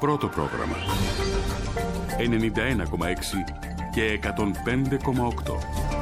Πρώτο πρόγραμμα 91,6 και 105,8.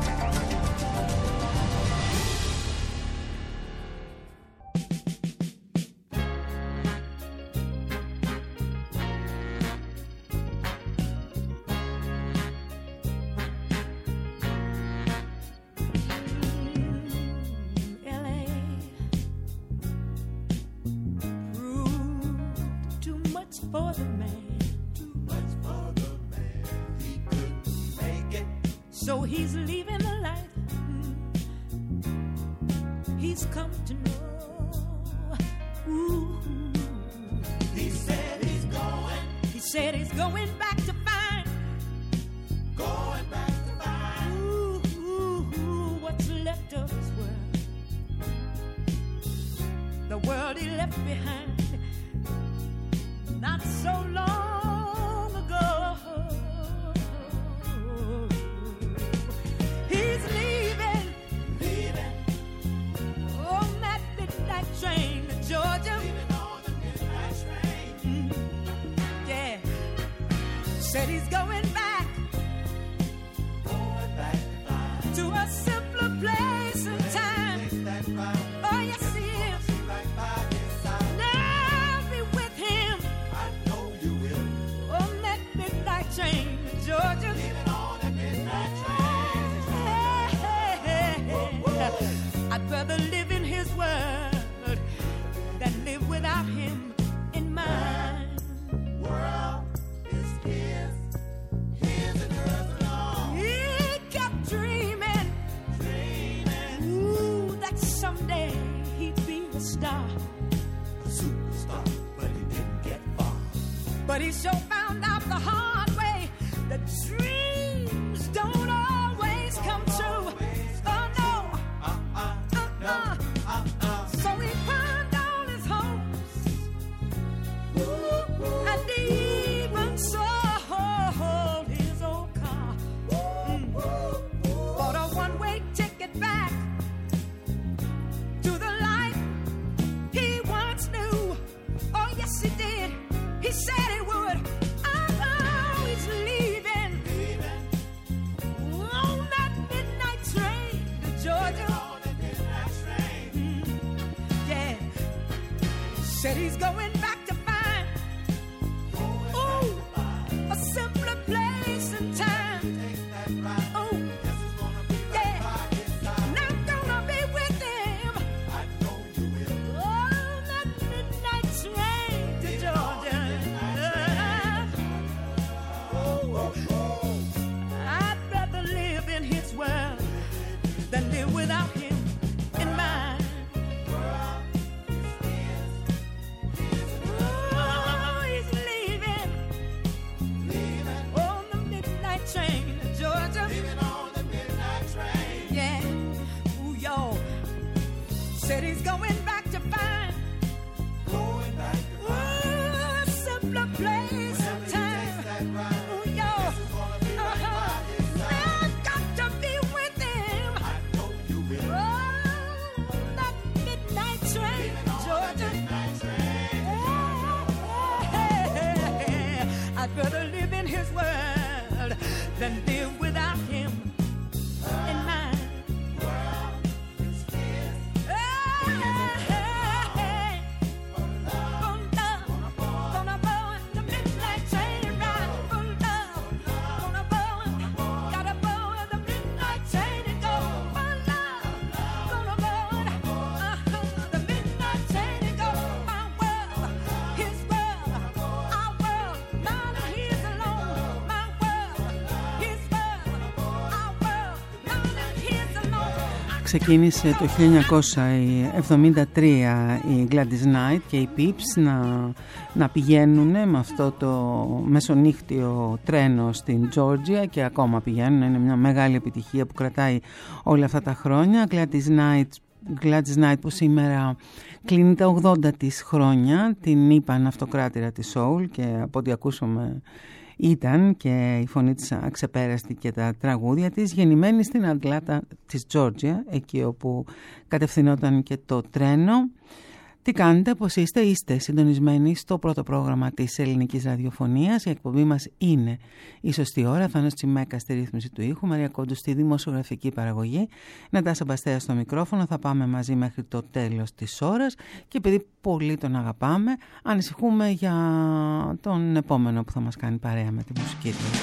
Ξεκίνησε το 1973 η Gladys Knight και οι Pips να πηγαίνουν με αυτό το μεσονύχτιο τρένο στην Georgia και ακόμα πηγαίνουν. Είναι μια μεγάλη επιτυχία που κρατάει όλα αυτά τα χρόνια. Gladys Knight που σήμερα κλείνει τα 80 της χρόνια, την είπαν αυτοκράτηρα της Soul και από ό,τι ακούσαμε ήταν και η φωνή της αξεπέραστη και τα τραγούδια της, γεννημένη στην Ατλάντα της Georgia, εκεί όπου κατευθυνόταν και το τρένο. Τι κάνετε, πώς είστε συντονισμένοι στο πρώτο πρόγραμμα της ελληνικής ραδιοφωνίας. Η εκπομπή μας είναι η σωστή ώρα. Θάνος Τσιμέκα στη ρύθμιση του ήχου, Μαρία Κόντου στη δημοσιογραφική παραγωγή, Νατάσα Μπαστέα στο μικρόφωνο. Θα πάμε μαζί μέχρι το τέλος της ώρας και επειδή πολύ τον αγαπάμε, ανησυχούμε για τον επόμενο που θα μας κάνει παρέα με τη μουσική του.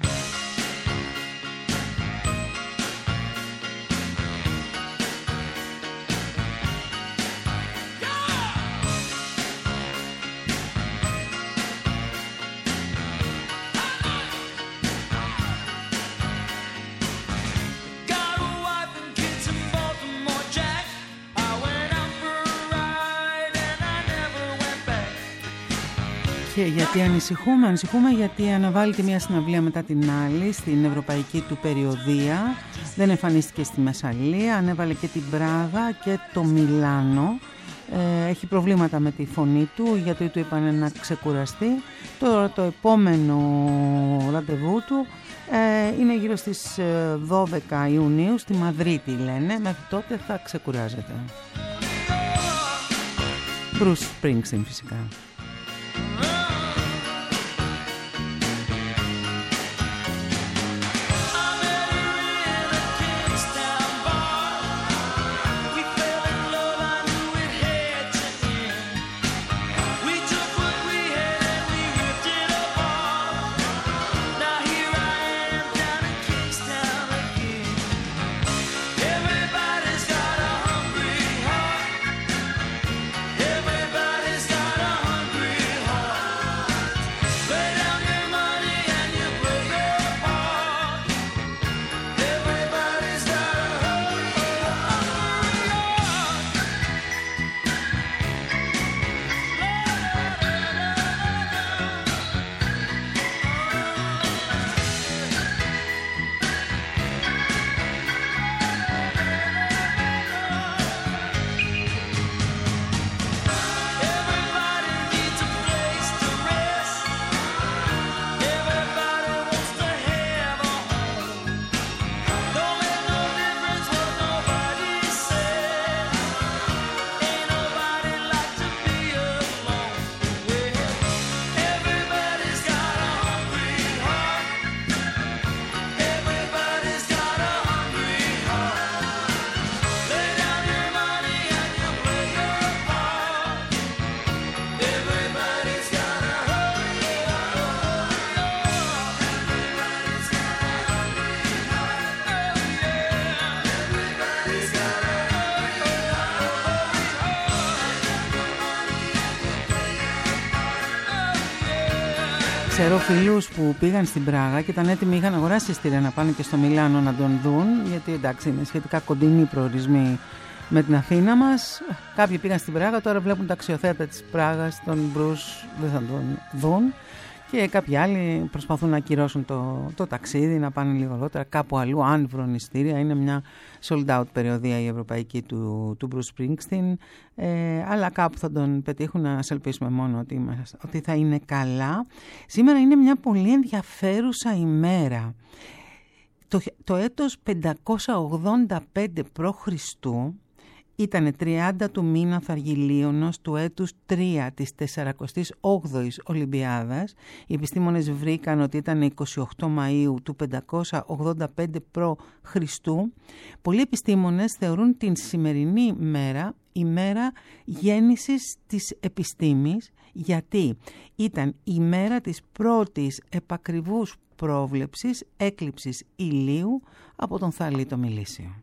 Και γιατί ανησυχούμε γιατί αναβάλλεται μια συναυλία μετά την άλλη στην ευρωπαϊκή του περιοδία. Δεν εμφανίστηκε στη Μεσσαλία, ανέβαλε και την Πράγα και το Μιλάνο. Έχει προβλήματα με τη φωνή του, γιατί του είπαν να ξεκουραστεί. Τώρα το επόμενο ραντεβού του είναι γύρω στις 12 Ιουνίου στη Μαδρίτη, λένε. Μέχρι τότε θα ξεκουράζεται. Bruce Springsteen φυσικά. Ξέρω φίλους που πήγαν στην Πράγα και ήταν έτοιμοι, είχαν αγοράσει εισιτήρια να πάνε και στο Μιλάνο να τον δουν, γιατί εντάξει είναι σχετικά κοντινοί προορισμοί με την Αθήνα μας. Κάποιοι πήγαν στην Πράγα, τώρα βλέπουν τα αξιοθέατα της Πράγας, τον Bruce δεν θα τον δουν, και κάποιοι άλλοι προσπαθούν να ακυρώσουν το ταξίδι, να πάνε λίγο αργότερα κάπου αλλού, αν βρουν εισιτήρια. Είναι μια sold out περιοδία η ευρωπαϊκή του Bruce Springsteen, αλλά κάπου θα τον πετύχουν. Να ελπίσουμε μόνο ότι θα είναι καλά. Σήμερα είναι μια πολύ ενδιαφέρουσα ημέρα. Το έτος 585 π.Χ. Ήτανε 30 του μήνα Θαργιλίωνος του έτους 3 της 48ης Ολυμπιάδας. Οι επιστήμονες βρήκαν ότι ήταν 28 Μαΐου του 585 π.Χ. Πολλοί επιστήμονες θεωρούν την σημερινή μέρα η μέρα γέννησης της επιστήμης, γιατί ήταν η μέρα της πρώτης επακριβούς πρόβλεψης έκλειψης ηλίου από τον Θαλίτο Μιλήσιο.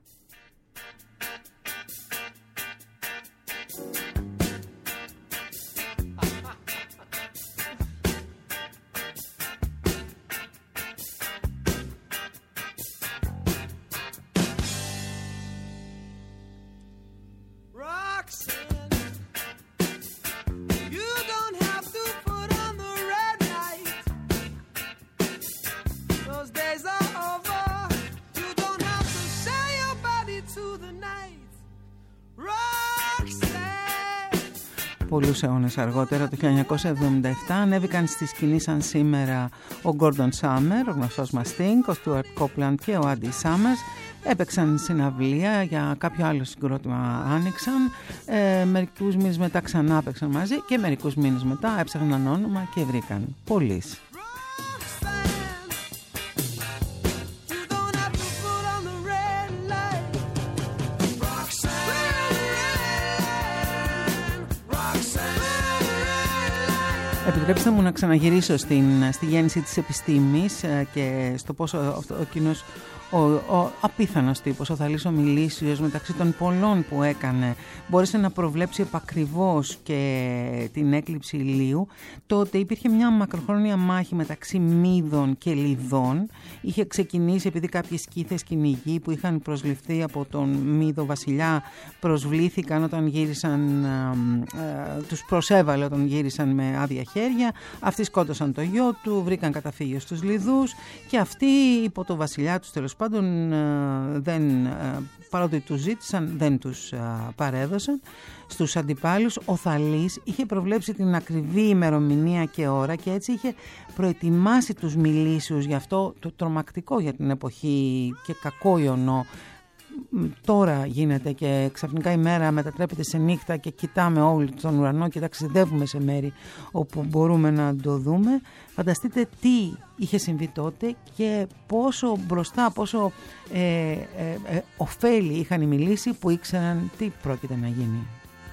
Days are over. You don't have to say your bye. πολλούς αιώνες αργότερα, το 1977, ανέβηκαν στη σκηνή σαν σήμερα ο Gordon Summer, ο γνωστός μας Sting, ο Stuart Copeland και ο Andy Summers. Έπαιξαν συναυλία, για κάποιο άλλο συγκρότημα άνοιξαν, μερικούς μήνες μετά ξανά έπαιξαν μαζί και μερικούς μήνες μετά έψαχναν όνομα και βρήκαν Police. Επιτρέψτε μου να ξαναγυρίσω στη γέννηση της επιστήμης και στο πόσο ο κοινός ο απίθανος τύπος, ο Θαλής ο Μιλήσιος, μεταξύ των πολλών που έκανε, μπόρεσε να προβλέψει επακριβώς και την έκλειψη ηλίου. Τότε υπήρχε μια μακροχρόνια μάχη μεταξύ Μύδων και Λιδών. Είχε ξεκινήσει επειδή κάποιοι σκύθες κυνηγοί που είχαν προσληφθεί από τον Μύδο βασιλιά προσβλήθηκαν όταν γύρισαν, τους προσέβαλε όταν γύρισαν με άδεια χέρια. Αυτοί σκότωσαν το γιο του, βρήκαν καταφύγιο στους Λιδούς και αυτοί υπό το βασιλιά τους τέλος πάντων παρότι τους ζήτησαν δεν τους παρέδωσαν στους αντιπάλους. Ο Θαλής είχε προβλέψει την ακριβή ημερομηνία και ώρα και έτσι είχε προετοιμάσει τους Μιλήσιους για αυτό το τρομακτικό για την εποχή και κακό ιονό. Τώρα γίνεται και ξαφνικά η μέρα μετατρέπεται σε νύχτα και κοιτάμε όλοι τον ουρανό και ταξιδεύουμε σε μέρη όπου μπορούμε να το δούμε. Φανταστείτε τι είχε συμβεί τότε και πόσο μπροστά, πόσο ωφέλη είχαν οι Μιλήσιοι που ήξεραν τι πρόκειται να γίνει.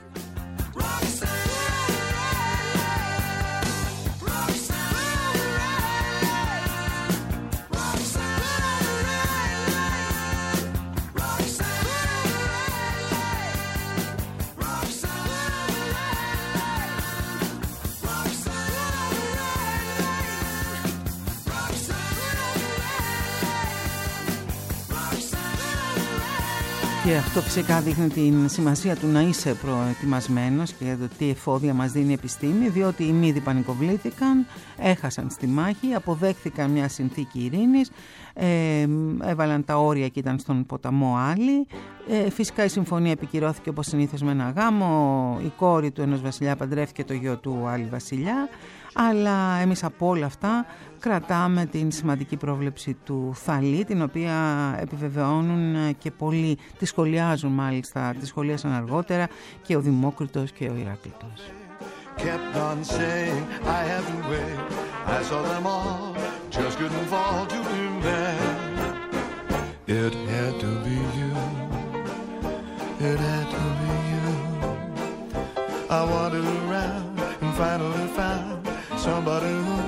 Και αυτό φυσικά δείχνει την σημασία του να είσαι προετοιμασμένος και το τι εφόδια μας δίνει η επιστήμη, διότι οι Μύδοι πανικοβλήθηκαν, έχασαν στη μάχη, αποδέχθηκαν μια συνθήκη ειρήνης, έβαλαν τα όρια και ήταν στον ποταμό Άλλη. Φυσικά η συμφωνία επικυρώθηκε όπως συνήθως με ένα γάμο, η κόρη του ενός βασιλιά παντρεύτηκε το γιο του άλλη βασιλιά, αλλά εμείς από όλα αυτά κρατάμε την σημαντική πρόβλεψη του Θαλή, την οποία επιβεβαιώνουν και πολλοί, τη σχολιάζουν μάλιστα, τη σχολίασαν αργότερα και ο Δημόκριτος και ο Ηράκλειτος. Kept on saying I had to wait. I saw them all, just couldn't fall to him there. It had to be you. It had to be you. I wandered around and finally found somebody who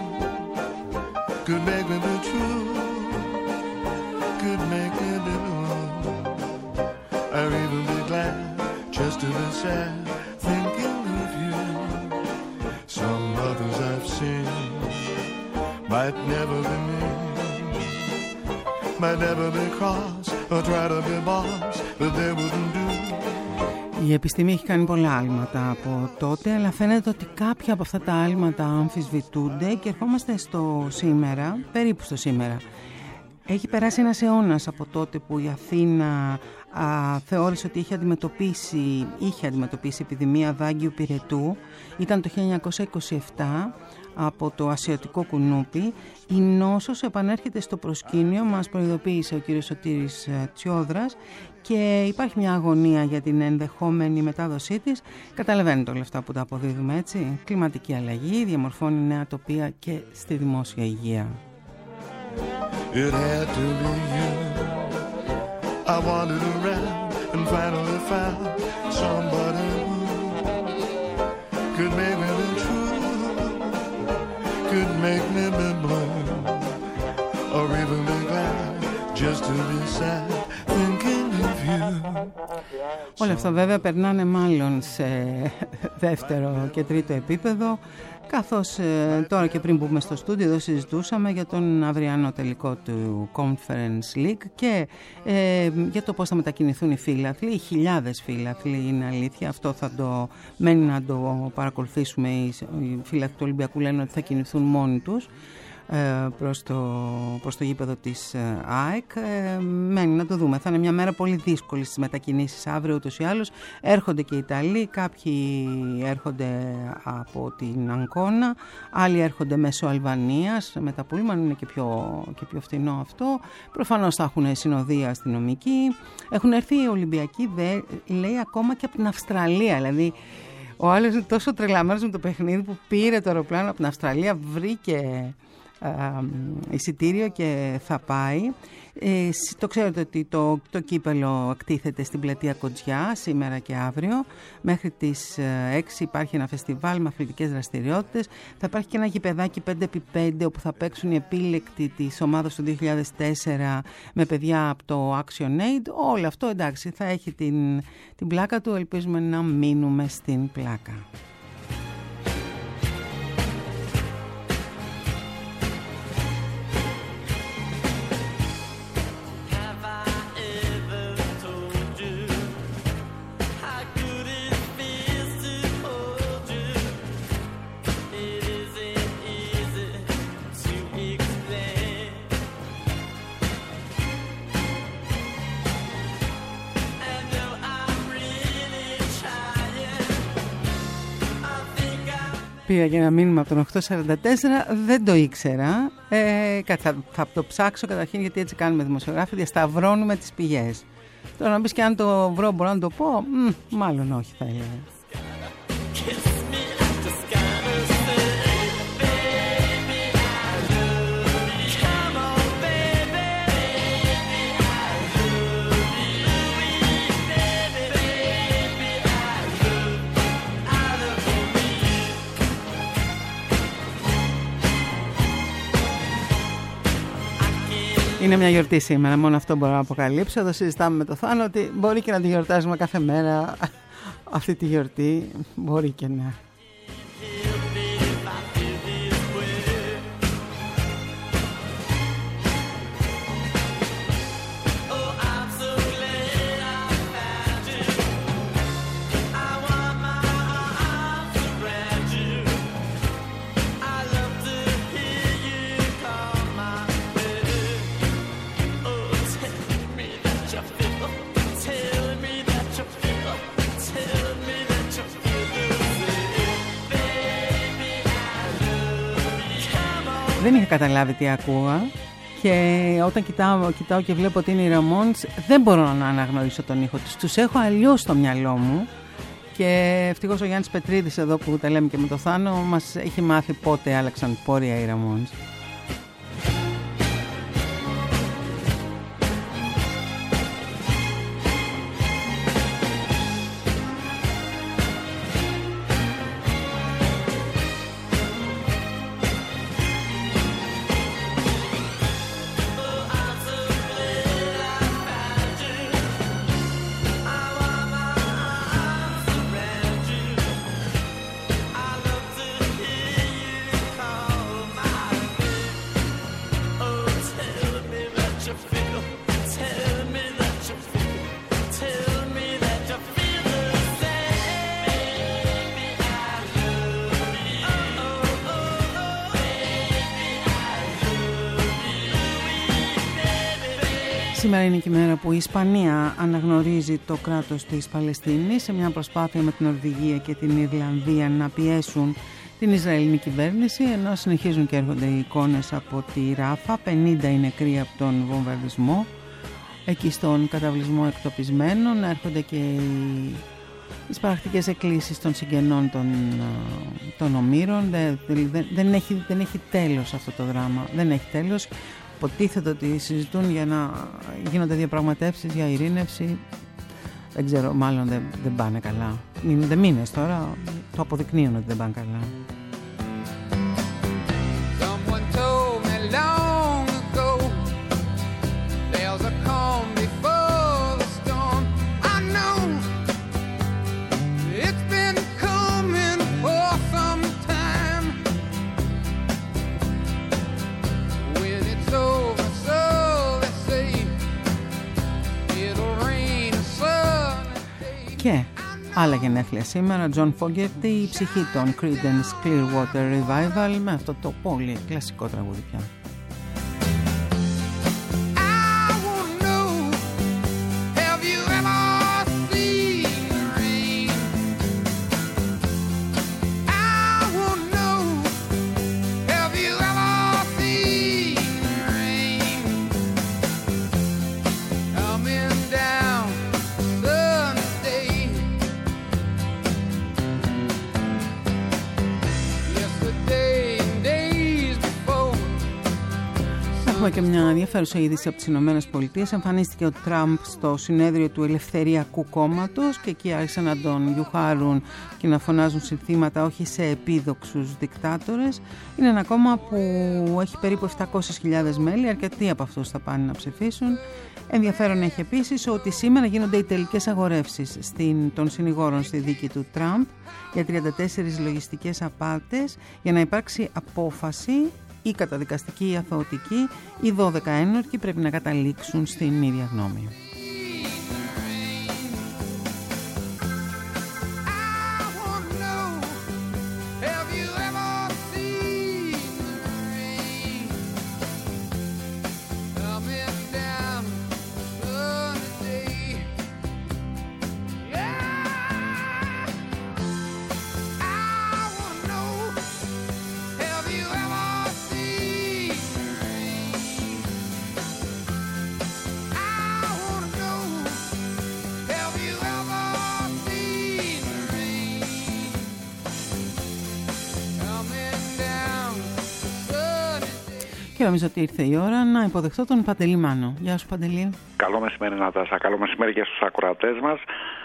could make me be true, could make me be blue. I'd even be glad just to be sad, thinking of you. Some others I've seen might never be me, might never be cross or try to be boss, but they wouldn't do. Η επιστήμη έχει κάνει πολλά άλματα από τότε, αλλά φαίνεται ότι κάποια από αυτά τα άλματα αμφισβητούνται και ερχόμαστε στο σήμερα, περίπου στο σήμερα. Έχει περάσει ένας αιώνας από τότε που η Αθήνα θεώρησε ότι είχε αντιμετωπίσει επιδημία δάγκιου πυρετού. Ήταν το 1927 από το ασιατικό κουνούπι. Η νόσος επανέρχεται στο προσκήνιο, μας προειδοποίησε ο κύριος Σωτήρης Τσιόδρας και υπάρχει μια αγωνία για την ενδεχόμενη μετάδοσή της. Καταλαβαίνετε όλα αυτά που τα αποδίδουμε, έτσι. Κλιματική αλλαγή διαμορφώνει νέα τοπία και στη δημόσια υγεία. It had to be you. I wandered around and finally found somebody who could make me be true, could make me be blue, or even be glad just to be sad, thinking of you. Όλα αυτά βέβαια περνάνε μάλλον σε δεύτερο και τρίτο επίπεδο, καθώς τώρα και πριν μπούμε στο στούντιο εδώ συζητούσαμε για τον αυριανό τελικό του Conference League και για το πώς θα μετακινηθούν οι φύλαθλοι, οι χιλιάδες φύλαθλοι, είναι αλήθεια, αυτό θα το μένει να το παρακολουθήσουμε. Οι φύλαθλοι του Ολυμπιακού λένε ότι θα κινηθούν μόνοι τους. προς το γήπεδο της ΑΕΚ. Μένει να το δούμε. Θα είναι μια μέρα πολύ δύσκολη στις μετακινήσεις αύριο ούτως ή άλλως. Έρχονται και οι Ιταλοί, κάποιοι έρχονται από την Αγκώνα, άλλοι έρχονται μέσω Αλβανίας με τα πούλμαν, είναι και πιο φθηνό αυτό. Προφανώς θα έχουν συνοδεία αστυνομική. Έχουν έρθει οι Ολυμπιακοί, λέει, ακόμα και από την Αυστραλία, δηλαδή. Ο άλλος είναι τόσο τρελαμένος με το παιχνίδι που πήρε το αεροπλάνο από την Αυστραλία, βρήκε εισιτήριο και θα πάει. Το ξέρετε ότι το κύπελο εκτίθεται στην πλατεία Κοτζιά σήμερα και αύριο. Μέχρι τις 6 υπάρχει ένα φεστιβάλ με αθλητικές δραστηριότητες. Θα υπάρχει και ένα γηπεδάκι 5x5 όπου θα παίξουν οι επίλεκτοι της ομάδας του 2004 με παιδιά από το ActionAid. Όλο αυτό, εντάξει, θα έχει την πλάκα του. Ελπίζουμε να μείνουμε στην πλάκα. Πήρα για ένα μήνυμα από τον 844, δεν το ήξερα. Θα το ψάξω καταρχήν, γιατί έτσι κάνουμε δημοσιογράφοι, διασταυρώνουμε τις πηγές. Τώρα να πεις και αν το βρω μπορώ να το πω, μάλλον όχι θα έλεγα. Είναι μια γιορτή σήμερα, μόνο αυτό μπορώ να αποκαλύψω. Εδώ συζητάμε με το Θάνο ότι μπορεί και να τη γιορτάζουμε κάθε μέρα αυτή τη γιορτή. Μπορεί και ναι. Δεν είχα καταλάβει τι ακούγα και όταν κοιτάω και βλέπω ότι είναι οι Ramones, δεν μπορώ να αναγνωρίσω τον ήχο τους. Τους έχω αλλιώς στο μυαλό μου και ευτυχώς ο Γιάννης Πετρίδης εδώ που τα λέμε και με το Θάνο μας έχει μάθει πότε άλλαξαν πόρια οι Ramones. Σήμερα είναι και η μέρα που η Ισπανία αναγνωρίζει το κράτος της Παλαιστίνης σε μια προσπάθεια με την Νορβηγία και την Ιρλανδία να πιέσουν την Ισραηλινή κυβέρνηση, ενώ συνεχίζουν και έρχονται οι εικόνες από τη Ράφα. 50 είναι νεκροί από τον βομβαρδισμό. Εκεί στον καταβλισμό εκτοπισμένων έρχονται και οι σπαρακτικές εκκλήσεις των συγγενών των ομήρων. Δεν έχει τέλος αυτό το δράμα. Δεν έχει τέλος. Υποτίθεται ότι συζητούν για να γίνονται διαπραγματεύσεις για ειρήνευση. Δεν ξέρω, μάλλον δεν πάνε καλά. Είναι μήνες τώρα, το αποδεικνύουν ότι δεν πάνε καλά. Και Άλλα γενέθλια σήμερα, John Fogerty, η ψυχή των Creedence Clearwater Revival, με αυτό το πολύ κλασικό τραγούδι πια. Και μια ενδιαφέρουσα είδηση από τις Ηνωμένες Πολιτείες. Εμφανίστηκε ο Τραμπ στο συνέδριο του Ελευθεριακού Κόμματος και εκεί άρχισαν να τον γιουχάρουν και να φωνάζουν συνθήματα όχι σε επίδοξους δικτάτορες. Είναι ένα κόμμα που έχει περίπου 700.000 μέλη, αρκετοί από αυτούς θα πάνε να ψηφίσουν. Ενδιαφέρον έχει επίσης ότι σήμερα γίνονται οι τελικές αγορεύσεις των συνηγόρων στη δίκη του Τραμπ για 34 λογιστικές απάτες για να υπάρξει απόφαση ή καταδικαστική ή αθωωτική. Οι 12 ένορκοι πρέπει να καταλήξουν στην ίδια γνώμη. Και νομίζω ότι ήρθε η ώρα να υποδεχτώ τον Παντελή Μάνο. Γεια σου, Παντελή. Καλό μεσημέρι, Νατάσα. Καλό μεσημέρι και στους ακροατές μας.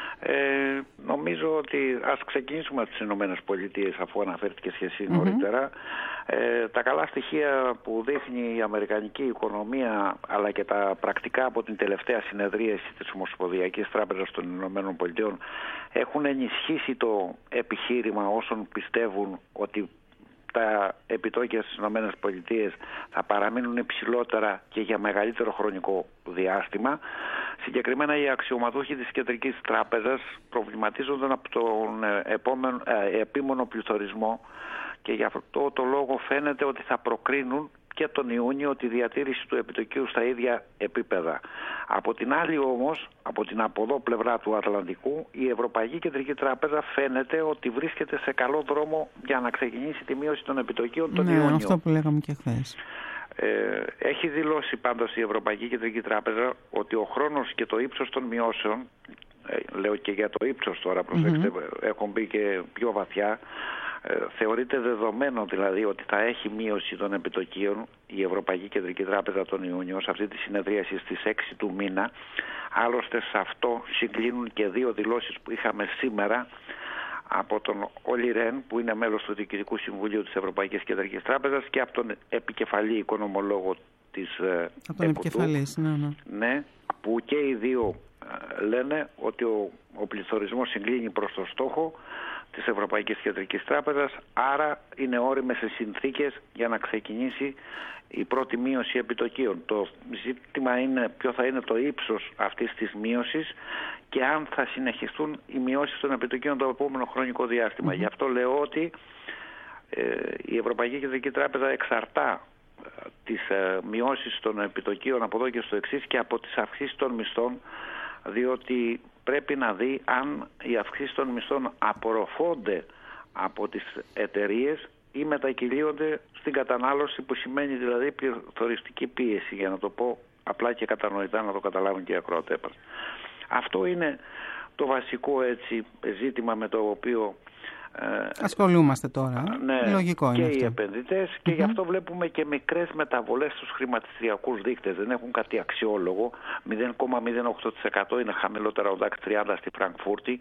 Νομίζω ότι ας ξεκινήσουμε από τις Ηνωμένες Πολιτείες, αφού αναφέρθηκες και εσύ νωρίτερα. Τα καλά στοιχεία που δείχνει η αμερικανική οικονομία, αλλά και τα πρακτικά από την τελευταία συνεδρίαση της Ομοσπονδιακής Τράπεζας των Ηνωμένων Πολιτείων έχουν ενισχύσει το επιχείρημα όσων πιστεύουν ότι τα επιτόκια στις Ηνωμένες Πολιτείες θα παραμείνουν υψηλότερα και για μεγαλύτερο χρονικό διάστημα. Συγκεκριμένα οι αξιωματούχοι της Κεντρικής Τράπεζας προβληματίζονταν από τον επίμονο πληθωρισμό και γι' αυτό το λόγο φαίνεται ότι θα προκρίνουν και τον Ιούνιο τη διατήρηση του επιτοκίου στα ίδια επίπεδα. Από την άλλη όμως, από την από εδώ πλευρά του Ατλαντικού, η Ευρωπαϊκή Κεντρική Τράπεζα φαίνεται ότι βρίσκεται σε καλό δρόμο για να ξεκινήσει τη μείωση των επιτοκίων τον Ιούνιο. Ναι, αυτό που λέγαμε και χθες. Έχει δηλώσει πάντως η Ευρωπαϊκή Κεντρική Τράπεζα ότι ο χρόνος και το ύψος των μειώσεων, λέω και για το ύψος τώρα, προσέξτε, έχω μπει και πιο βαθιά, θεωρείται δεδομένο δηλαδή ότι θα έχει μείωση των επιτοκίων η Ευρωπαϊκή Κεντρική Τράπεζα τον Ιούνιο σε αυτή τη συνεδρίαση στις 6 του μήνα. Άλλωστε σε αυτό συγκλίνουν και δύο δηλώσεις που είχαμε σήμερα από τον Όλι Ρεν, που είναι μέλος του Διοικητικού Συμβουλίου της Ευρωπαϊκής Κεντρικής Τράπεζας, και από τον επικεφαλή οικονομολόγο της από τον επικεφαλής, ναι, που και οι δύο λένε ότι ο πληθωρισμός συγκλίνει προς το στόχο της Ευρωπαϊκής Κεντρικής Τράπεζας, άρα είναι όριμες οι συνθήκες για να ξεκινήσει η πρώτη μείωση επιτοκίων. Το ζήτημα είναι ποιο θα είναι το ύψος αυτής της μείωσης και αν θα συνεχιστούν οι μειώσεις των επιτοκίων το επόμενο χρονικό διάστημα. Γι' αυτό λέω ότι η Ευρωπαϊκή Κεντρική Τράπεζα εξαρτά τις μειώσεις των επιτοκίων από εδώ και στο εξής και από τις αυξήσεις των μισθών, διότι πρέπει να δει αν οι αυξήσεις των μισθών απορροφώνται από τις εταιρείες ή μετακυλίονται στην κατανάλωση, που σημαίνει δηλαδή πληθωριστική πίεση, για να το πω απλά και κατανοητά, να το καταλάβουν και οι ακροατές. Αυτό είναι το βασικό έτσι ζήτημα με το οποίο ασχολούμαστε τώρα. Ναι, λογικό είναι και αυτό. Οι επενδυτές και γι' αυτό βλέπουμε και μικρές μεταβολές στους χρηματιστηριακούς δείκτες. Δεν έχουν κάτι αξιόλογο. 0,08% είναι χαμηλότερα ο DAX 30 στη Φραγκφούρτη,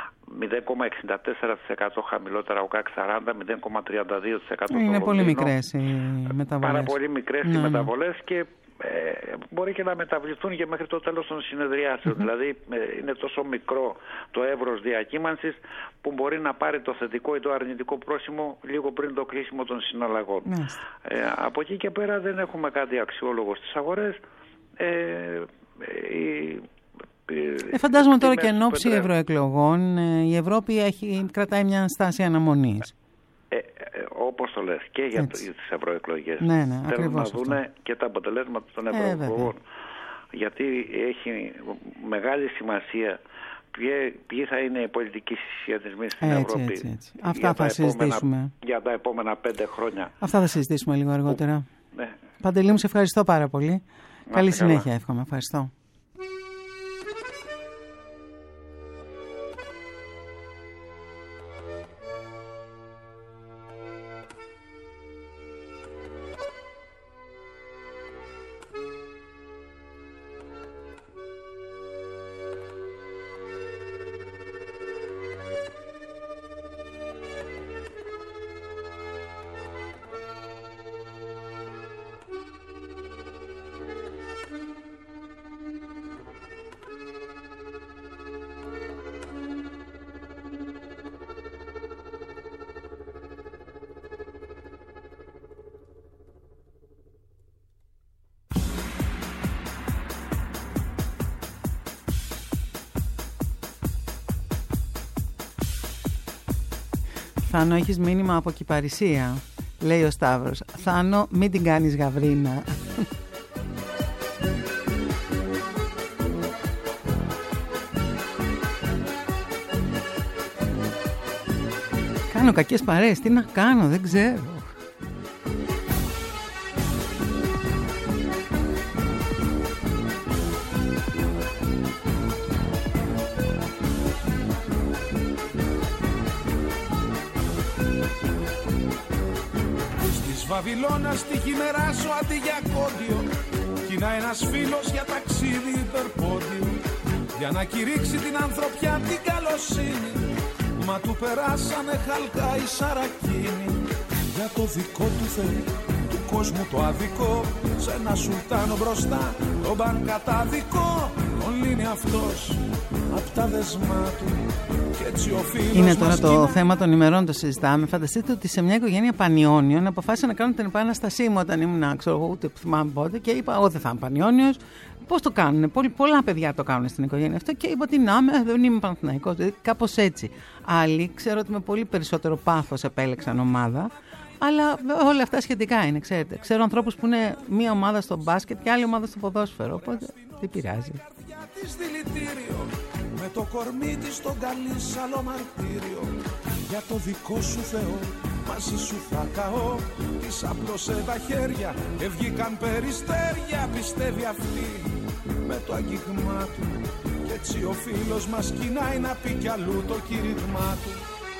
0,64% χαμηλότερα ο CAC 40, 0,32% είναι πολύ μικρές οι μεταβολές. Πάρα πολύ μικρές οι μεταβολές και μπορεί και να μεταβληθούν και μέχρι το τέλος των συνεδριάσεων. Δηλαδή είναι τόσο μικρό το εύρος διακύμανσης που μπορεί να πάρει το θετικό ή το αρνητικό πρόσημο λίγο πριν το κλείσιμο των συναλλαγών. Από εκεί και πέρα δεν έχουμε κάτι αξιόλογο στις αγορές. Φαντάζομαι τώρα και εν ώψη ευρωεκλογών η Ευρώπη κρατάει μια στάση αναμονής. Όπως το λες, και για τις ευρωεκλογές. Ναι, θέλουν να δούνε και τα αποτελέσματα των ευρωεκλογών. Γιατί έχει μεγάλη σημασία ποιοι θα είναι οι πολιτικοί συσχετισμοί στην Ευρώπη. Έτσι. Αυτά θα συζητήσουμε. Για τα επόμενα 5 χρόνια. Αυτά θα συζητήσουμε λίγο αργότερα. Ναι. Παντελή μου, σε ευχαριστώ πάρα πολύ. Καλή συνέχεια, εύχομαι. Ευχαριστώ. Θάνο, έχεις μήνυμα από Κυπαρισία, λέει ο Σταύρος. Θάνο, μην την κάνεις γαβρίνα. Κάνω κακές παρέες, τι να κάνω, δεν ξέρω. Βαβυλώνα στη χειμερά σου αντί για κόντιο, κοινά ένας φίλος για ταξίδι υπερπόντιο, για να κηρύξει την ανθρωπιά την καλοσύνη, μα του περάσανε χαλκά οι σαρακίνοι. Για το δικό του Θεό, του κόσμου το αδικό, σε ένα σουλτάνο μπροστά τον παν καταδικό, τον λύνει αυτός απ' τα δεσμά του. Είναι τώρα το θέμα των ημερών, το συζητάμε. Φανταστείτε ότι σε μια οικογένεια πανιόνιων αποφάσισα να κάνω την επανάστασή μου όταν ήμουν, ξέρω, ούτε θυμάμαι πότε, και είπα: εγώ δεν θα είμαι πανιόνιος. Πώς το κάνουν, πολλά παιδιά το κάνουν στην οικογένεια αυτό, και είπα: τι να είμαι, δεν είμαι Παναθηναϊκός. Κάπως έτσι. Άλλοι, ξέρω ότι με πολύ περισσότερο πάθος επέλεξαν ομάδα, αλλά όλα αυτά σχετικά είναι, ξέρετε. Ξέρω ανθρώπους που είναι μία ομάδα στο μπάσκετ και άλλη ομάδα στο ποδόσφαιρο. Οπότε δεν πειράζει. Με το κορμί της στον καλύσσαλο μαρτύριο, για το δικό σου Θεό μαζί σου θα καώ. Της απλώσε τα χέρια και βγήκαν περιστέρια, πιστεύει αυτή με το αγγίγμα του, κι έτσι ο φίλος μας κοινάει να πει κι αλλού το κήρυγμά του.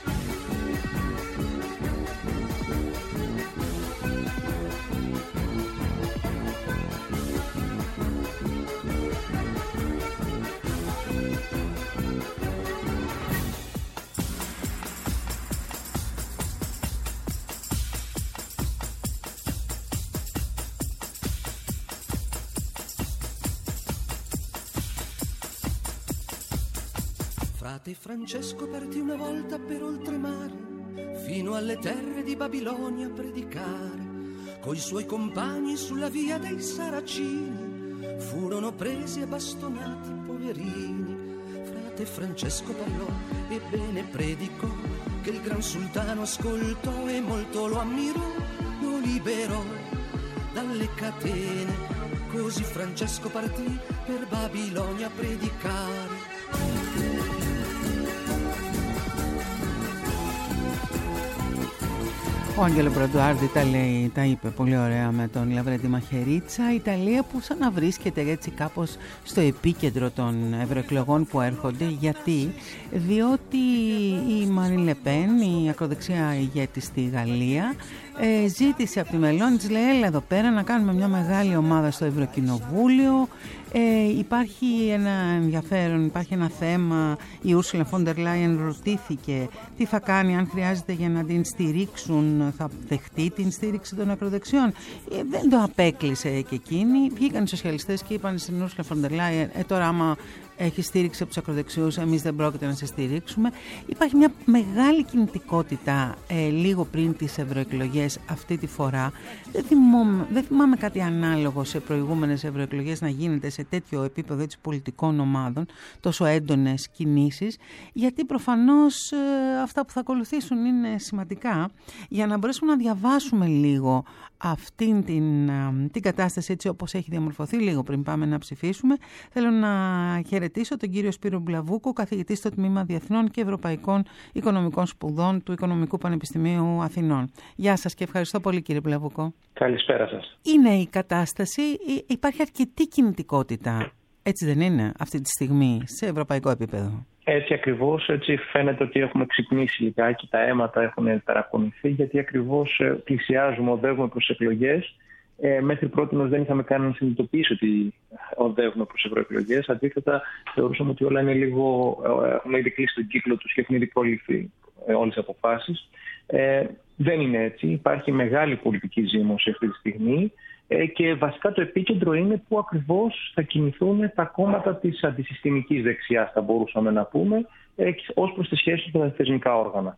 Frate Francesco partì una volta per oltremare, fino alle terre di Babilonia a predicare. Coi suoi compagni sulla via dei Saracini furono presi e bastonati poverini. Frate Francesco parlò e bene predicò, che il gran sultano ascoltò e molto lo ammirò, lo liberò dalle catene. Così Francesco partì per Babilonia a predicare. Ο Άγγελο Μπραντουάρντι τα είπε πολύ ωραία με τον Λαβρέντη Μαχαιρίτσα. Η Ιταλία που σαν να βρίσκεται έτσι κάπως στο επίκεντρο των ευρωεκλογών που έρχονται. Γιατί? Διότι η Μαρίν Λεπέν, η ακροδεξιά ηγέτη στη Γαλλία, ζήτησε από τη Μελώνη, της λέει: έλα εδώ πέρα να κάνουμε μια μεγάλη ομάδα στο Ευρωκοινοβούλιο. Υπάρχει ένα ενδιαφέρον, υπάρχει ένα θέμα. Η Ursula von der Leyen ρωτήθηκε τι θα κάνει, αν χρειάζεται για να την στηρίξουν, θα δεχτεί την στήριξη των ακροδεξιών. Δεν το απέκλεισε και εκείνη. Βγήκαν οι σοσιαλιστές και είπαν στην Ursula von der Leyen: τώρα άμα έχει στήριξη από τους ακροδεξιούς, εμείς δεν πρόκειται να σε στηρίξουμε. Υπάρχει μια μεγάλη κινητικότητα λίγο πριν τις ευρωεκλογές αυτή τη φορά. Δεν θυμάμαι κάτι ανάλογο σε προηγούμενες ευρωεκλογές να γίνεται σε τέτοιο επίπεδο έτσι, πολιτικών ομάδων, τόσο έντονες κινήσεις, γιατί προφανώς αυτά που θα ακολουθήσουν είναι σημαντικά για να μπορέσουμε να διαβάσουμε λίγο αυτήν την κατάσταση έτσι όπως έχει διαμορφωθεί λίγο πριν πάμε να ψηφίσουμε. Θέλω να χαιρετήσω τον κύριο Σπύρο Μπλαβούκο, καθηγητή στο Τμήμα Διεθνών και Ευρωπαϊκών Οικονομικών Σπουδών του Οικονομικού Πανεπιστημίου Αθηνών. Γεια σας και ευχαριστώ πολύ κύριε Μπλαβούκο. Καλησπέρα σας. Είναι η κατάσταση, υπάρχει αρκετή κινητικότητα, έτσι δεν είναι αυτή τη στιγμή σε ευρωπαϊκό επίπεδο? Έτσι ακριβώς, έτσι φαίνεται ότι έχουμε ξυπνήσει λιγάκι, τα αίματα έχουν ταρακονηθεί, γιατί ακριβώς πλησιάζουμε, οδεύουμε προς εκλογές. Μέχρι πρότινος δεν είχαμε καν να συνειδητοποιήσει ότι οδεύουμε προς ευρωεκλογές. Αντίθετα, θεωρούσαμε ότι όλα είναι λίγο, έχουν ήδη κλείσει τον κύκλο τους και έχουν ήδη προληφθεί όλες οι αποφάσεις. Δεν είναι έτσι. Υπάρχει μεγάλη πολιτική ζήμωση αυτή τη στιγμή. Και βασικά το επίκεντρο είναι που ακριβώς θα κινηθούν τα κόμματα της αντισυστημικής δεξιάς, θα μπορούσαμε να πούμε, ως προς τη σχέση με τα θεσμικά όργανα.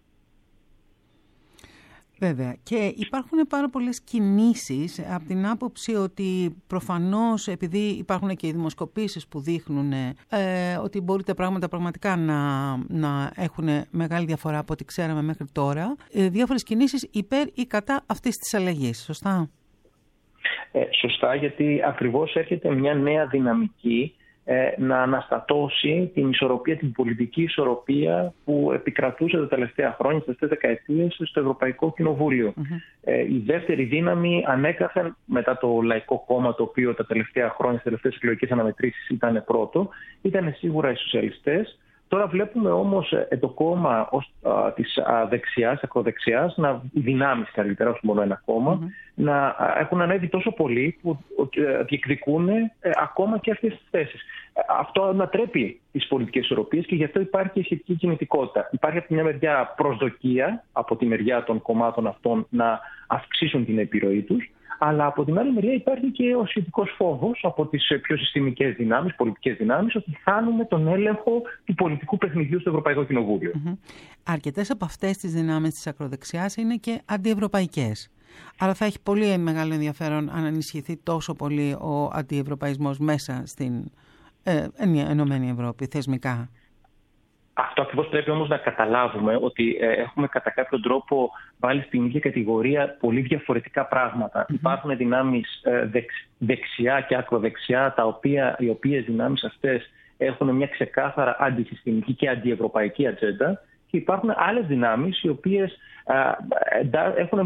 Βέβαια. Και υπάρχουν πάρα πολλές κινήσεις από την άποψη ότι προφανώς επειδή υπάρχουν και οι δημοσκοπήσεις που δείχνουν ότι μπορεί τα πράγματα πραγματικά να έχουν μεγάλη διαφορά από ό,τι ξέραμε μέχρι τώρα, διάφορες κινήσεις υπέρ ή κατά αυτής της αλλαγής. Σωστά? Σωστά, γιατί ακριβώς έρχεται μια νέα δυναμική να αναστατώσει την ισορροπία, την πολιτική ισορροπία που επικρατούσε τα τελευταία χρόνια, τις τελευταίες δεκαετίες στο Ευρωπαϊκό Κοινοβούλιο. Η δεύτερη δύναμη ανέκαθεν μετά το Λαϊκό Κόμμα, το οποίο τα τελευταία χρόνια, στις τελευταίες εκλογικές αναμετρήσεις ήταν πρώτο, ήταν σίγουρα οι σοσιαλιστές. Τώρα βλέπουμε όμως το κόμμα της δεξιάς, ακροδεξιάς, οι δυνάμεις καλύτερα, όχι μόνο ένα κόμμα, να έχουν ανέβει τόσο πολύ που διεκδικούν ακόμα και αυτές τις θέσεις. Αυτό ανατρέπει τις πολιτικές ισορροπίες και γι' αυτό υπάρχει και σχετική κινητικότητα. Υπάρχει από τη μια μεριά προσδοκία από τη μεριά των κομμάτων αυτών να αυξήσουν την επιρροή τους, αλλά από την άλλη μεριά υπάρχει και ο σχετικός φόβος από τις πιο συστημικές δυνάμεις, πολιτικές δυνάμεις, ότι χάνουμε τον έλεγχο του πολιτικού παιχνιδιού στο Ευρωπαϊκό Κοινοβούλιο. Αρκετές από αυτές τις δυνάμεις της ακροδεξιάς είναι και αντιευρωπαϊκές. Άρα θα έχει πολύ μεγάλο ενδιαφέρον αν ενισχυθεί τόσο πολύ ο αντιευρωπαϊσμός μέσα στην Ενωμένη Ευρώπη, θεσμικά. Αυτό ακριβώς πρέπει όμως να καταλάβουμε, ότι έχουμε κατά κάποιον τρόπο βάλει στην ίδια κατηγορία πολύ διαφορετικά πράγματα. Υπάρχουν δυνάμεις δεξιά και ακροδεξιά, οι οποίες δυνάμεις αυτές έχουν μια ξεκάθαρα αντισυστημική και αντιευρωπαϊκή ατζέντα, και υπάρχουν άλλες δυνάμεις οι οποίες έχουν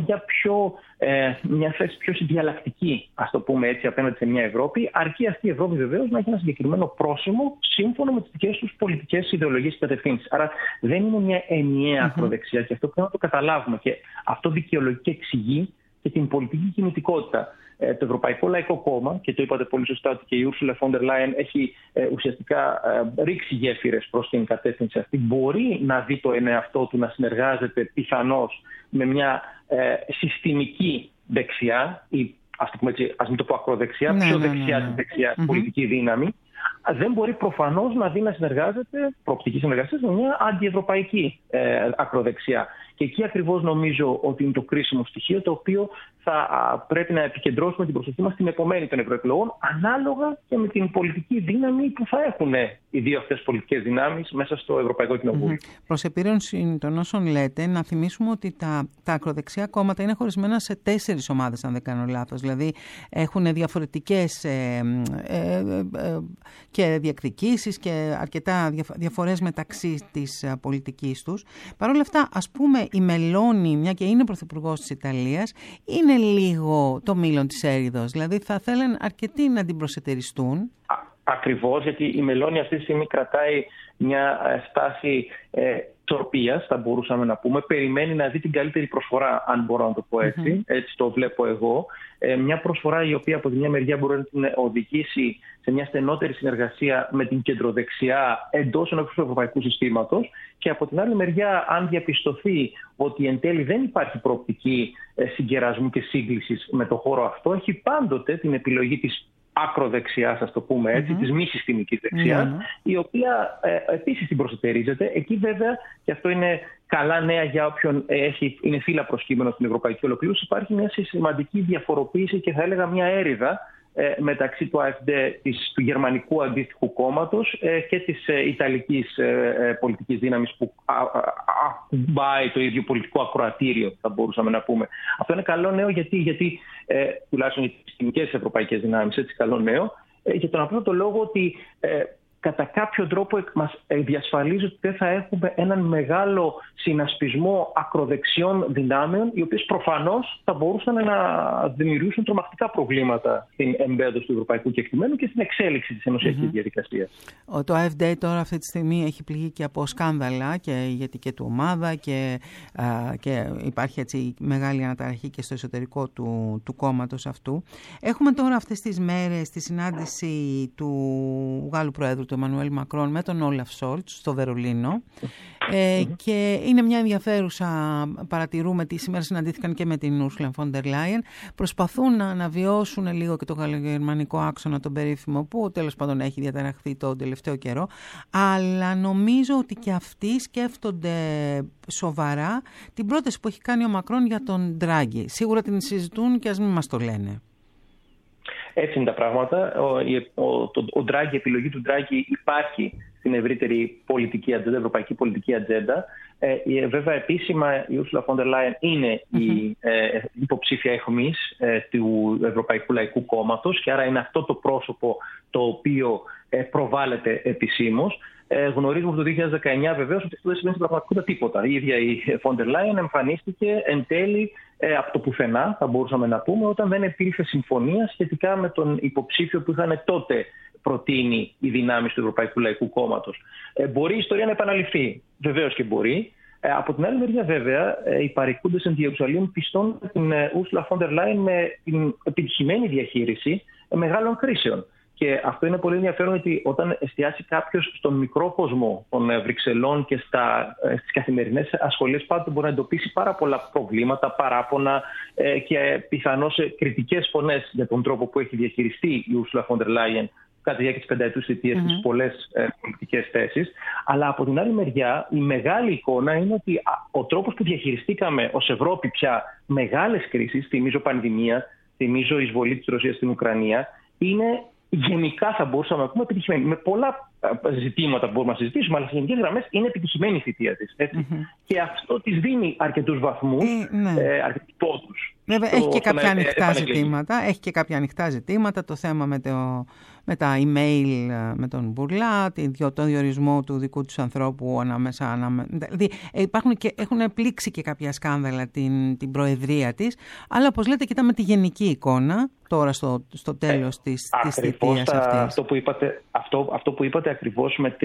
μια θέση πιο συνδιαλλακτική, ας το πούμε έτσι, απέναντι σε μια Ευρώπη, αρκεί αυτή η Ευρώπη βεβαίως να έχει ένα συγκεκριμένο πρόσημο σύμφωνα με τις δικές τους πολιτικές ιδεολογίες και κατευθύνσεις. Άρα δεν είναι μια ενιαία ακροδεξιά, και αυτό πρέπει να το καταλάβουμε, και αυτό δικαιολογεί και εξηγεί και την πολιτική κινητικότητα. Το Ευρωπαϊκό Λαϊκό Κόμμα, και το είπατε πολύ σωστά ότι και η Ursula von der Leyen έχει ουσιαστικά ρίξει γέφυρες προς την κατεύθυνση αυτή, μπορεί να δει το εαυτό του να συνεργάζεται πιθανώς με μια συστημική δεξιά, ή ας μην το πω ακροδεξιά, πιο δεξιά τη δεξιά πολιτική δύναμη. Δεν μπορεί προφανώς να δει να συνεργάζεται, προοπτική συνεργασία, με μια αντιευρωπαϊκή ακροδεξιά. Και εκεί ακριβώς νομίζω ότι είναι το κρίσιμο στοιχείο, το οποίο θα πρέπει να επικεντρώσουμε την προσοχή μας στην επομένη των ευρωεκλογών, ανάλογα και με την πολιτική δύναμη που θα έχουν οι δύο αυτές πολιτικές δυνάμεις μέσα στο Ευρωπαϊκό Κοινοβούλιο. Προς επίρρωση των όσων λέτε, να θυμίσουμε ότι τα ακροδεξιά κόμματα είναι χωρισμένα σε 4 ομάδες, αν δεν κάνω λάθος. Δηλαδή έχουν διαφορετικές και διεκδικήσεις και αρκετά διαφορές μεταξύ της πολιτικής τους. Παρ' όλα αυτά, ας πούμε, η Μελώνη, μια και είναι πρωθυπουργός της Ιταλίας, είναι λίγο το μήλον της έριδος. Δηλαδή θα θέλουν αρκετοί να την προσετεριστούν. Ακριβώς, γιατί η Μελώνη αυτή τη στιγμή κρατάει μια στάση ισορροπίας, θα μπορούσαμε να πούμε. Περιμένει να δει την καλύτερη προσφορά, αν μπορώ να το πω έτσι. Έτσι το βλέπω εγώ. Μια προσφορά η οποία από τη μια μεριά μπορεί να την οδηγήσει σε μια στενότερη συνεργασία με την κεντροδεξιά εντός ενός ευρωπαϊκού συστήματος, και από την άλλη μεριά, αν διαπιστωθεί ότι εν τέλει δεν υπάρχει προοπτική συγκερασμού και σύγκλησης με το χώρο αυτό, έχει πάντοτε την επιλογή της άκροδεξιάς, ας το πούμε έτσι, της μη συστημικής δεξιάς, η οποία επίσης την προσετερίζεται. Εκεί βέβαια, και αυτό είναι καλά νέα για όποιον είναι φύλλα προσκύμενο στην ευρωπαϊκή ολοκλήρωση, υπάρχει μια σημαντική διαφοροποίηση και θα έλεγα μια έρηδα μεταξύ του AfD, του γερμανικού αντίστοιχου κόμματος και της ιταλικής πολιτικής δύναμης που ακουμπάει το ίδιο πολιτικό ακροατήριο, θα μπορούσαμε να πούμε. Αυτό είναι καλό νέο γιατί τουλάχιστον για τις συστημικές ευρωπαϊκές δυνάμεις, έτσι καλό νέο, για τον απλό το λόγο ότι κατά κάποιο τρόπο μας διασφαλίζει ότι δεν θα έχουμε έναν μεγάλο συνασπισμό ακροδεξιών δυνάμεων, οι οποίες προφανώς θα μπορούσαν να δημιουργήσουν τρομακτικά προβλήματα στην εμπέδωση του ευρωπαϊκού κεκτημένου και στην εξέλιξη της ενωσιακής διαδικασίας. Το AfD τώρα αυτή τη στιγμή έχει πληγεί και από σκάνδαλα και η ηγετική του ομάδα και υπάρχει έτσι μεγάλη αναταραχή και στο εσωτερικό του κόμματος αυτού. Έχουμε τώρα αυτές τις μέρες τη συνάντηση του Γάλλου Προέδρου, του Εμμανουέλ Μακρόν, με τον Όλαφ Σόλτς στο Βερολίνο και είναι μια ενδιαφέρουσα, παρατηρούμε ότι σήμερα συναντήθηκαν και με την Ursula von der Leyen, προσπαθούν να αναβιώσουν λίγο και το γαλλογερμανικό άξονα, τον περίφημο, που τέλος πάντων έχει διαταραχθεί τον τελευταίο καιρό, αλλά νομίζω ότι και αυτοί σκέφτονται σοβαρά την πρόταση που έχει κάνει ο Μακρόν για τον Ντράγκη. Σίγουρα την συζητούν και ας μην μας το λένε. Έτσι είναι τα πράγματα. Ο Ντράγκη, η επιλογή του Ντράγκη υπάρχει στην ευρύτερη πολιτική ατζέντα, ευρωπαϊκή πολιτική ατζέντα. Βέβαια, επίσημα η Ursula von der Leyen είναι η υποψήφια εχμής του Ευρωπαϊκού Λαϊκού Κόμματος και άρα είναι αυτό το πρόσωπο το οποίο προβάλλεται επισήμως. Γνωρίζουμε από το 2019 βεβαίως ότι αυτό δεν σημαίνει στην πραγματικότητα τίποτα. Η ίδια η von der Leyen εμφανίστηκε εν τέλει από το πουθενά, θα μπορούσαμε να πούμε, όταν δεν υπήρχε συμφωνία σχετικά με τον υποψήφιο που είχαν τότε προτείνει οι δυνάμεις του Ευρωπαϊκού Λαϊκού Κόμματος. Μπορεί η ιστορία να επαναληφθεί, βεβαίως και μπορεί. Από την άλλη μεριά, βέβαια, οι παρικούντες εν τη Ιερουσαλήμ πιστώνουν την Ursula von der Leyen με την επιτυχημένη διαχείριση μεγάλων κρίσεων. Και αυτό είναι πολύ ενδιαφέρον, γιατί όταν εστιάσει κάποιος στον μικρό κόσμο των Βρυξελών και στις καθημερινές ασχολίες, πάντοτε μπορεί να εντοπίσει πάρα πολλά προβλήματα, παράπονα και πιθανώς κριτικές φωνές για τον τρόπο που έχει διαχειριστεί η Ursula von der Leyen κατά τη διάρκεια της πενταετούς θητείας στις πολλές πολιτικές θέσεις. Αλλά από την άλλη μεριά, η μεγάλη εικόνα είναι ότι ο τρόπος που διαχειριστήκαμε ως Ευρώπη πια μεγάλες κρίσεις, θυμίζω πανδημία, θυμίζω εισβολή της Ρωσίας στην Ουκρανία, είναι γενικά, θα μπορούσαμε να πούμε, επιτυχημένη. Με πολλά ζητήματα που μπορούμε να συζητήσουμε, αλλά σε γενικές γραμμές είναι επιτυχημένη η θητεία της. Και αυτό της δίνει αρκετούς βαθμούς, αρκετούς πόντους. Βέβαια, έχει και κάποια ανοιχτά ζητήματα. Έχει και κάποια ανοιχτά ζητήματα. Το θέμα με τα email με τον Μπουρλά, τον διορισμό του δικού τους ανθρώπου ανάμεσα. Δηλαδή, έχουν πλήξει και κάποια σκάνδαλα την προεδρία της. Αλλά, όπως λέτε, κοιτάμε τη γενική εικόνα τώρα στο τέλος της θητείας αυτής. Αυτό που είπατε ακριβώς με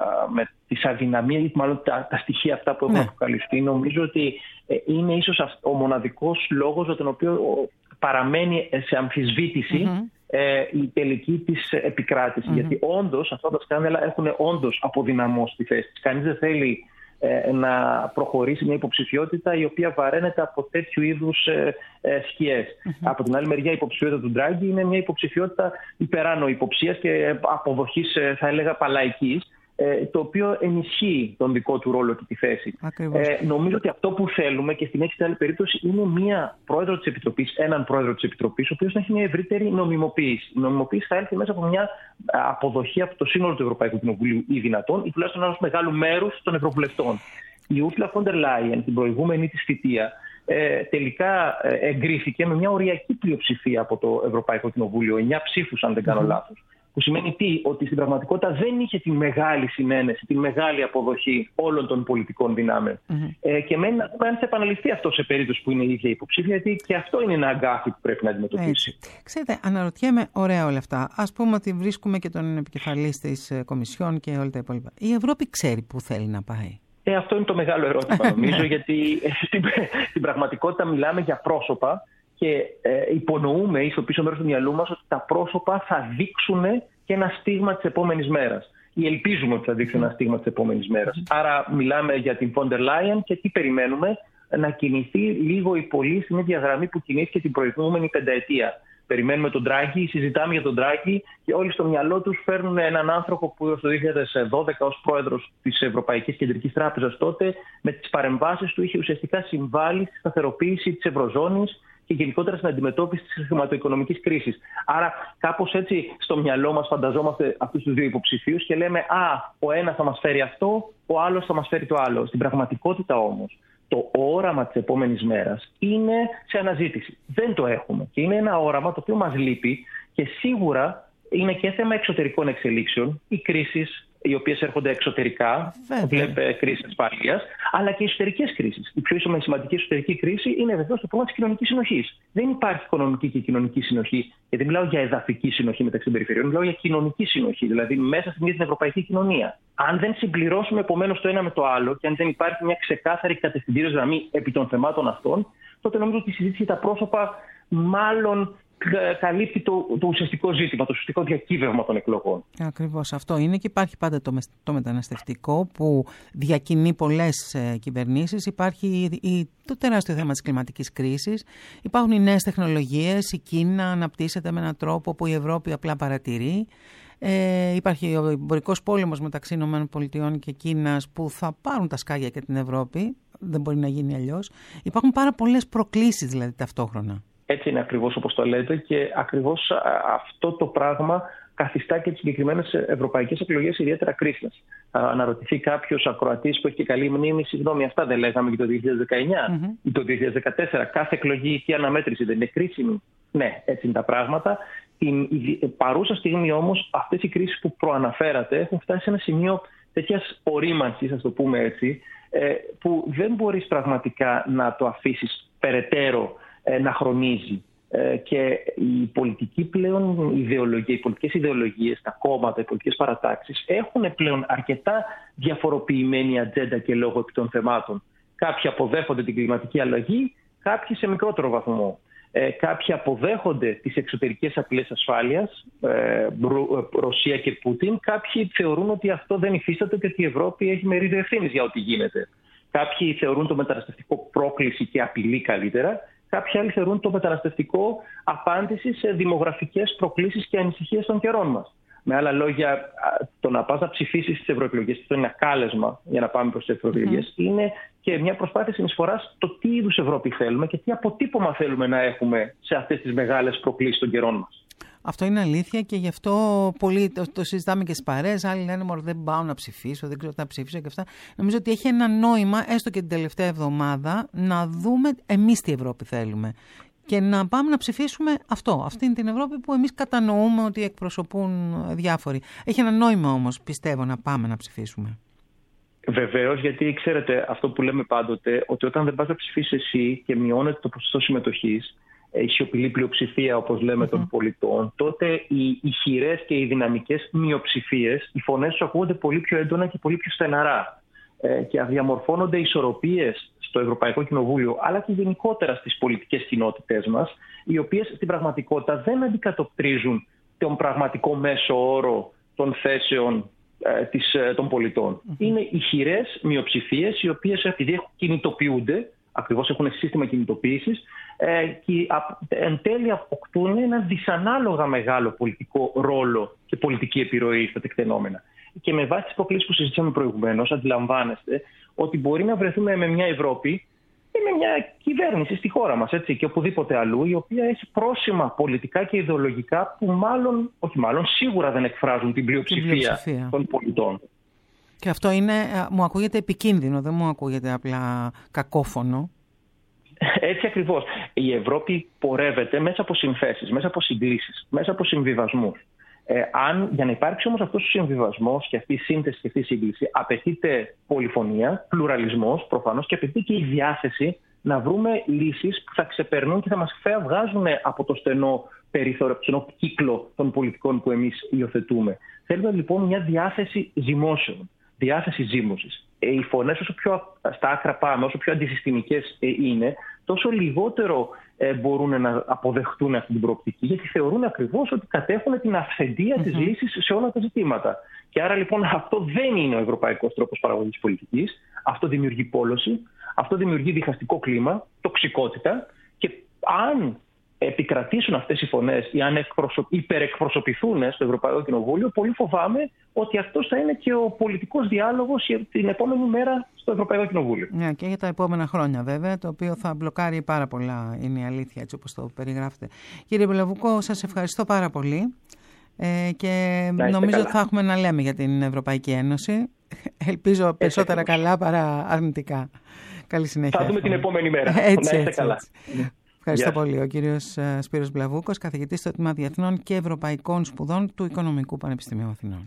τις αδυναμίες, ή μάλλον τα στοιχεία αυτά που έχουν αποκαλυφθεί, νομίζω ότι είναι ίσως ο μοναδικός λόγος για τον οποίο παραμένει σε αμφισβήτηση η τελική της επικράτηση. Γιατί όντως αυτά τα σκάνδαλα έχουν όντως αποδυναμώσει τη θέση της. Κανείς δεν θέλει να προχωρήσει μια υποψηφιότητα η οποία βαραίνεται από τέτοιου είδους σκιές. Από την άλλη μεριά, η υποψηφιότητα του Ντράγκη είναι μια υποψηφιότητα υπεράνω υποψίας και αποδοχής, θα έλεγα, παλαϊκής, το οποίο ενισχύει τον δικό του ρόλο και τη θέση. Νομίζω ότι αυτό που θέλουμε, και στην έξι άλλη περίπτωση, είναι έναν πρόεδρο της Επιτροπής, ο οποίος να έχει μια ευρύτερη νομιμοποίηση. Η νομιμοποίηση θα έρθει μέσα από μια αποδοχή από το σύνολο του Ευρωπαϊκού Κοινοβουλίου ή δυνατόν, ή τουλάχιστον ενός μεγάλου μέρους των Ευρωβουλευτών. Η Ursula von der Leyen, την προηγούμενη της θητεία, τελικά εγκρίθηκε με μια οριακή πλειοψηφία από το Ευρωπαϊκό Κοινοβούλιο, 9 ψήφους, αν δεν κάνω λάθος. Που σημαίνει ότι στην πραγματικότητα δεν είχε τη μεγάλη συνένεση, τη μεγάλη αποδοχή όλων των πολιτικών δυνάμεων. Και μένει να δούμε αν θα επαναληφθεί αυτό σε περίπτωση που είναι η ίδια υποψήφια, γιατί και αυτό είναι ένα αγκάθι που πρέπει να αντιμετωπίσει. Ξέρετε, αναρωτιέμαι, ωραία όλα αυτά. Ας πούμε ότι βρίσκουμε και τον επικεφαλής της Κομισιόν και όλα τα υπόλοιπα. Η Ευρώπη ξέρει πού θέλει να πάει? Αυτό είναι το μεγάλο ερώτημα, νομίζω, γιατί στην πραγματικότητα μιλάμε για πρόσωπα. Και υπονοούμε ή στο πίσω μέρος του μυαλού μας ότι τα πρόσωπα θα δείξουν και ένα στίγμα της επόμενης μέρας. Ή ελπίζουμε ότι θα δείξουν ένα στίγμα της επόμενης μέρας. Άρα μιλάμε για την von der Leyen και τι περιμένουμε? Να κινηθεί λίγο ή πολύ στην ίδια γραμμή που κινήθηκε την προηγούμενη πενταετία. Περιμένουμε τον Ντράγκη, συζητάμε για τον Ντράγκη και όλοι στο μυαλό τους φέρνουν έναν άνθρωπο που το 2012 ως πρόεδρος της Ευρωπαϊκής Κεντρικής Τράπεζας τότε, με τις παρεμβάσεις του είχε ουσιαστικά συμβάλει στη σταθεροποίηση της Ευρωζώνης και γενικότερα στην αντιμετώπιση της χρηματοοικονομικής κρίσης. Άρα, κάπως έτσι στο μυαλό μας φανταζόμαστε αυτούς τους δύο υποψηφίους και λέμε ο ένας θα μας φέρει αυτό, ο άλλος θα μας φέρει το άλλο. Στην πραγματικότητα όμως, το όραμα της επόμενης μέρας είναι σε αναζήτηση. Δεν το έχουμε. Και είναι ένα όραμα το οποίο μας λείπει και σίγουρα είναι και θέμα εξωτερικών εξελίξεων, οι κρίσεις οι οποίες έρχονται εξωτερικά, βλέπε κρίση ασφάλειας, αλλά και εσωτερικές κρίσεις. Η πιο σημαντική εσωτερική κρίση είναι βεβαίως το πρόβλημα της κοινωνικής συνοχής. Δεν υπάρχει οικονομική και κοινωνική συνοχή, γιατί μιλάω για εδαφική συνοχή μεταξύ των περιφερειών, μιλάω για κοινωνική συνοχή, δηλαδή μέσα στην ίδια την ευρωπαϊκή κοινωνία. Αν δεν συμπληρώσουμε επομένως το ένα με το άλλο και αν δεν υπάρχει μια ξεκάθαρη κατευθυντήριος γραμμή επί των θεμάτων αυτών, τότε νομίζω ότι η συζήτηση για τα πρόσωπα μάλλον καλύπτει το ουσιαστικό ζήτημα, το ουσιαστικό διακύβευμα των εκλογών. Ακριβώς αυτό είναι και υπάρχει πάντα το μεταναστευτικό που διακινεί πολλές κυβερνήσεις. Υπάρχει το τεράστιο θέμα της κλιματικής κρίσης. Υπάρχουν οι νέες τεχνολογίες, η Κίνα αναπτύσσεται με έναν τρόπο που η Ευρώπη απλά παρατηρεί. Υπάρχει ο εμπορικός πόλεμος μεταξύ ΗΠΑ και Κίνας που θα πάρουν τα σκάγια και την Ευρώπη. Δεν μπορεί να γίνει αλλιώς. Υπάρχουν πάρα πολλές προκλήσεις δηλαδή ταυτόχρονα. Έτσι είναι ακριβώς όπως το λέτε και ακριβώς αυτό το πράγμα καθιστά και τις συγκεκριμένες ευρωπαϊκές εκλογές ιδιαίτερα κρίσιμες. Αναρωτηθεί κάποιος ακροατής που έχει και καλή μνήμη, συγγνώμη, αυτά δεν λέγαμε και το 2019 ή το 2014. Κάθε εκλογή τι αναμέτρηση δεν είναι κρίσιμη? Ναι, έτσι είναι τα πράγματα. Την παρούσα στιγμή όμως αυτές οι κρίσεις που προαναφέρατε έχουν φτάσει σε ένα σημείο τέτοιας ορίμανσης, ας το πούμε έτσι, που δεν μπορείς πραγματικά να το αφήσεις περαιτέρω να χρονίζει. Και η πολιτική πλέον ιδεολογία, οι πολιτικές ιδεολογίες, τα κόμματα, οι πολιτικές παρατάξεις έχουν πλέον αρκετά διαφοροποιημένη ατζέντα και λόγο επί των θεμάτων. Κάποιοι αποδέχονται την κλιματική αλλαγή, κάποιοι σε μικρότερο βαθμό. Κάποιοι αποδέχονται τις εξωτερικές απειλές ασφάλειας, Ρωσία και Πούτιν. Κάποιοι θεωρούν ότι αυτό δεν υφίσταται και ότι η Ευρώπη έχει μερίδιο ευθύνης για ό,τι γίνεται. Κάποιοι θεωρούν το μεταναστευτικό πρόκληση και απειλή καλύτερα. Κάποιοι άλλοι θεωρούν το μεταναστευτικό απάντηση σε δημογραφικές προκλήσεις και ανησυχίες των καιρών μας. Με άλλα λόγια, το να πας να ψηφίσεις στις ευρωεκλογές, αυτό είναι ένα κάλεσμα για να πάμε προς τις ευρωεκλογές, είναι και μια προσπάθεια συνεισφοράς στο τι είδους Ευρώπη θέλουμε και τι αποτύπωμα θέλουμε να έχουμε σε αυτές τις μεγάλες προκλήσεις των καιρών μας. Αυτό είναι αλήθεια και γι' αυτό πολλοί το συζητάμε και στις παρέες. Άλλοι λένε μωρέ δεν πάω να ψηφίσω, δεν ξέρω τι θα ψήφισω και αυτά. Νομίζω ότι έχει ένα νόημα, έστω και την τελευταία εβδομάδα, να δούμε εμείς τι Ευρώπη θέλουμε. Και να πάμε να ψηφίσουμε αυτή είναι την Ευρώπη που εμείς κατανοούμε ότι εκπροσωπούν διάφοροι. Έχει ένα νόημα όμως, πιστεύω, να πάμε να ψηφίσουμε. Βεβαίως, γιατί ξέρετε αυτό που λέμε πάντοτε, ότι όταν δεν πας να ψηφίσεις εσύ και μειώνεται το ποσοστό συμμετοχής, η σιωπηλή πλειοψηφία, όπως λέμε, των πολιτών, τότε οι ισχυρές και οι δυναμικές μειοψηφίες, οι φωνές τους ακούγονται πολύ πιο έντονα και πολύ πιο στεναρά. Και διαμορφώνονται ισορροπίες στο Ευρωπαϊκό Κοινοβούλιο, αλλά και γενικότερα στις πολιτικές κοινότητες μας, οι οποίες στην πραγματικότητα δεν αντικατοπτρίζουν τον πραγματικό μέσο όρο των θέσεων των πολιτών. Είναι ισχυρές μειοψηφίες, οι οποίες επειδή κινητοποιούνται, ακριβώς έχουν σύστημα κινητοποίησης, και εν τέλει αποκτούν ένα δυσανάλογα μεγάλο πολιτικό ρόλο και πολιτική επιρροή στα τεκτενόμενα. Και με βάση τις προκλήσεις που συζητήσαμε προηγουμένως, αντιλαμβάνεστε ότι μπορεί να βρεθούμε με μια Ευρώπη ή με μια κυβέρνηση στη χώρα μας, έτσι, και οπουδήποτε αλλού, η οποία έχει πρόσημα πολιτικά και ιδεολογικά που σίγουρα δεν εκφράζουν την πλειοψηφία των πολιτών. Και αυτό μου ακούγεται επικίνδυνο, δεν μου ακούγεται απλά κακόφωνο. Έτσι ακριβώς. Η Ευρώπη πορεύεται μέσα από συνθέσεις, μέσα από συγκλήσεις, μέσα από συμβιβασμούς. Για να υπάρξει όμως αυτός ο συμβιβασμός και αυτή η σύνθεση και αυτή η σύγκληση, απαιτείται πολυφωνία, πλουραλισμός προφανώς και απαιτείται και η διάθεση να βρούμε λύσεις που θα ξεπερνούν και θα μας βγάζουν από το στενό περιθώριο, από το στενό κύκλο των πολιτικών που εμείς υιοθετούμε. Θέλουμε λοιπόν μια διάθεση ζυμώσεων, διάθεση ζύμωσης. Οι φωνές όσο πιο στα άκρα πάμε, όσο πιο αντισυστημικές είναι, τόσο λιγότερο μπορούν να αποδεχτούν αυτή την προοπτική, γιατί θεωρούν ακριβώς ότι κατέχουν την αυθεντία της λύσης σε όλα τα ζητήματα. Και άρα λοιπόν αυτό δεν είναι ο ευρωπαϊκός τρόπος παραγωγής πολιτικής. Αυτό δημιουργεί πόλωση, αυτό δημιουργεί διχαστικό κλίμα, τοξικότητα και αν επικρατήσουν αυτές οι φωνές ή αν υπερεκπροσωπηθούν στο Ευρωπαϊκό Κοινοβούλιο, πολύ φοβάμαι ότι αυτός θα είναι και ο πολιτικός διάλογος την επόμενη μέρα στο Ευρωπαϊκό Κοινοβούλιο. Ναι, και για τα επόμενα χρόνια βέβαια, το οποίο θα μπλοκάρει πάρα πολλά, είναι η αλήθεια, έτσι όπως το περιγράφετε. Κύριε Μπλαβούκο, σας ευχαριστώ πάρα πολύ και νομίζω ότι θα έχουμε να λέμε για την Ευρωπαϊκή Ένωση. Ελπίζω περισσότερα καλά παρά αρνητικά. Καλή συνέχεια. Θα δούμε την επόμενη μέρα. Έτσι, να είστε καλά. Ευχαριστώ πολύ. Ο κύριος Σπύρος Μπλαβούκος, καθηγητής στο Τμήμα Διεθνών και Ευρωπαϊκών Σπουδών του Οικονομικού Πανεπιστημίου Αθηνών.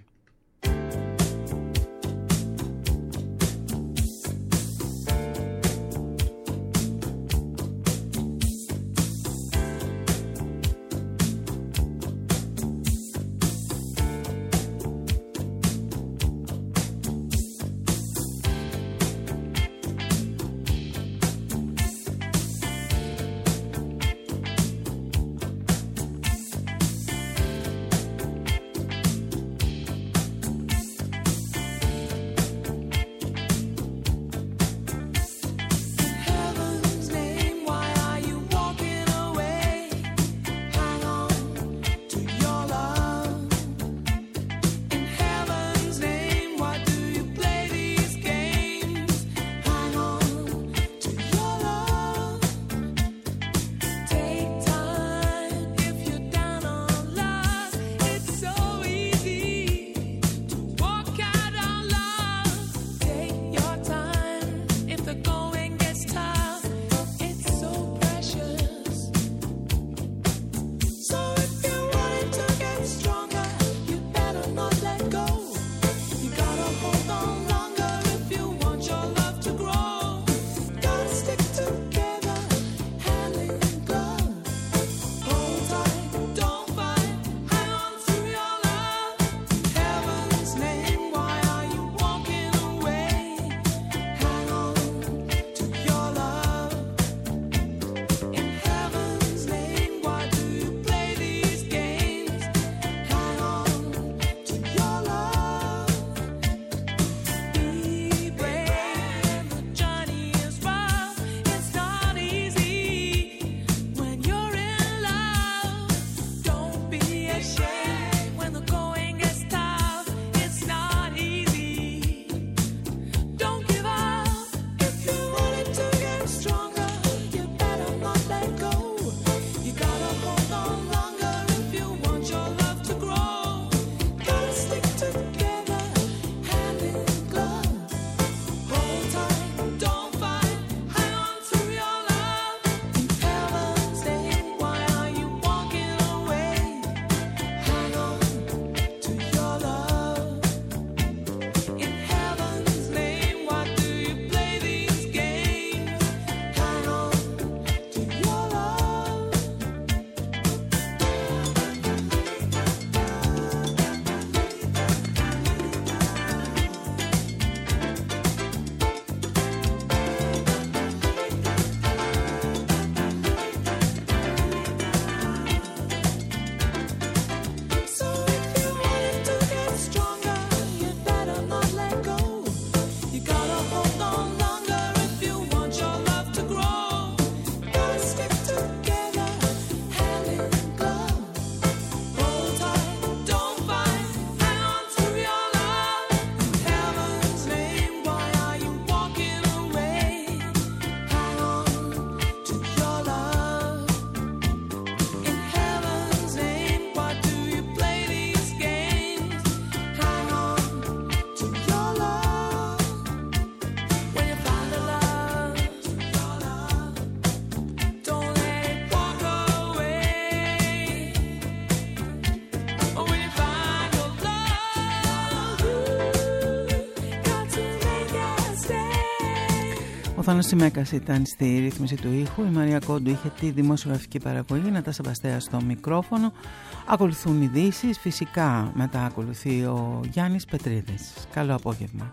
Θάνος Σημαίκας ήταν στη ρύθμιση του ήχου, η Μαρία Κόντου είχε τη δημοσιογραφική παραγωγή, Νατάσα Μπαστέα στο μικρόφωνο. Ακολουθούν ειδήσεις, φυσικά μετά ακολουθεί ο Γιάννης Πετρίδης. Καλό απόγευμα.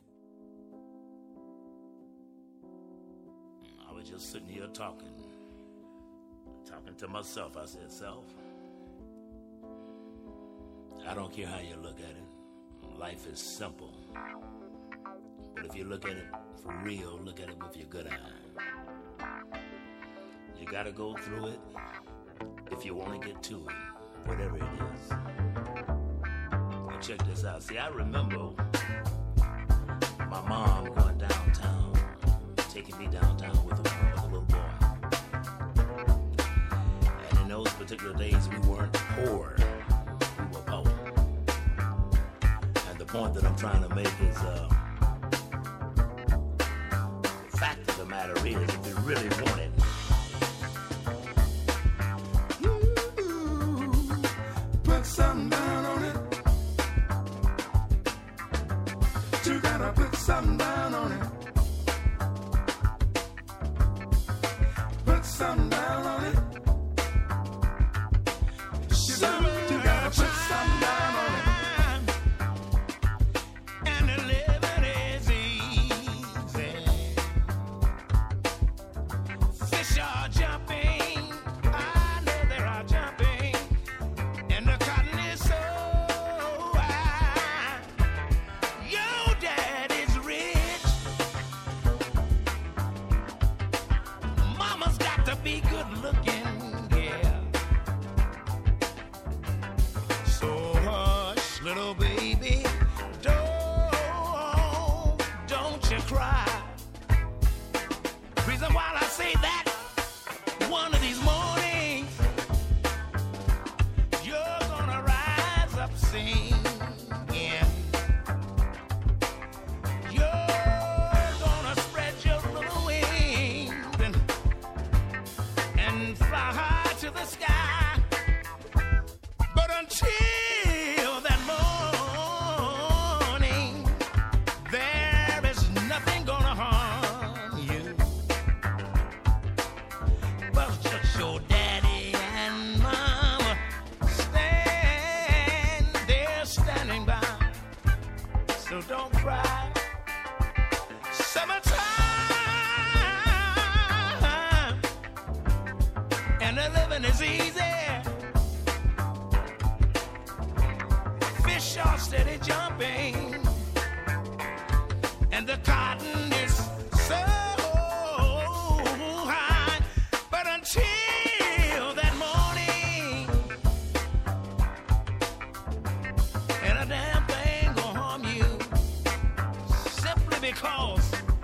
I was just sitting here talking to myself. I said, self, I don't care how you look at it. Life is simple. But if you look at it for real, look at it with your good eye. You gotta go through it if you want to get to it, whatever it is. Well, check this out. See, I remember my mom going downtown, taking me downtown with a little boy. And in those particular days, we weren't poor. We were poor. And the point that I'm trying to make is, the fact of the matter is, if you really want it, put something down on it. You gotta put something down on it. Put something down on it. You gotta put something down on it. and the living is easy. Fish are jumping, I know they are jumping, and the cotton is so high. Your dad is rich, mama's got to be good looking, yeah. So hush, little baby, don't you cry. Reason why I say that, one of these mornings, you're gonna rise up singing. You're gonna spread your little wings and fly high to the sky. But until that morning, there is nothing gonna harm you. But just your daddy and mama they're standing by. So don't cry. Summertime, and the living is easy. Fish are steady jumping, and the cotton is so high. But until that morning, and a damn thing gonna harm you, simply because